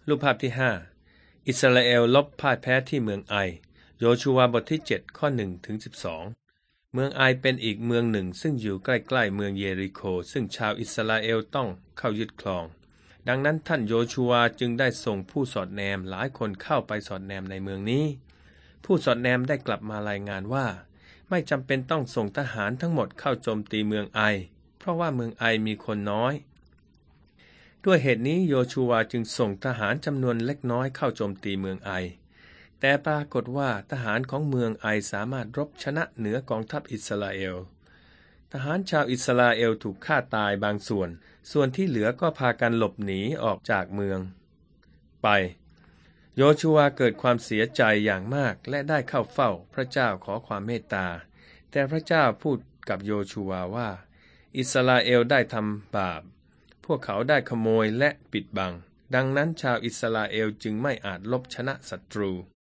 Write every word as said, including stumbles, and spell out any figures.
รูปภาพที่ห้าอิสราเอลลบพ่ายแพ้ที่เมืองไอโยชูวาบทที่เจ็ดข้อหนึ่งถึงสิบสองเมืองไอเป็นอีกเมืองหนึ่งซึ่งอยู่ใกล้ๆเมืองเยริโคซึ่งชาวอิสราเอลต้องเข้ายึดครองดังนั้นท่านโยชูวาจึงได้ส่งผู้สอดแนมหลายคนเข้าไปสอดแนมในเมืองนี้ผู้สอดแนมได้กลับมารายงานว่าไม่จำเป็นต้องส่งทหารทั้งหมดเข้าโจมตีเมืองไอเพราะว่าเมืองไอมีคนน้อยด้วยเหตุนี้โยชูวาจึงส่งทหารจำนวนเล็กน้อยเข้าโจมตีเมืองไอแต่ปรากฏว่าทหารของเมืองไอสามารถรบชนะเหนือกองทัพอิสราเอลทหารชาวอิสราเอลถูกฆ่าตายบางส่วนส่วนที่เหลือก็พากันหลบหนีออกจากเมืองไปโยชูวาเกิดความเสียใจอย่างมากและได้เข้าเฝ้าพระเจ้าขอความเมตตาแต่พระเจ้าพูดกับโยชูวาว่าอิสราเอลได้ทำบาปพวกเขาได้ขโมยและปิดบังดังนั้นชาวอิสราเอลจึงไม่อาจลบชนะศัตรู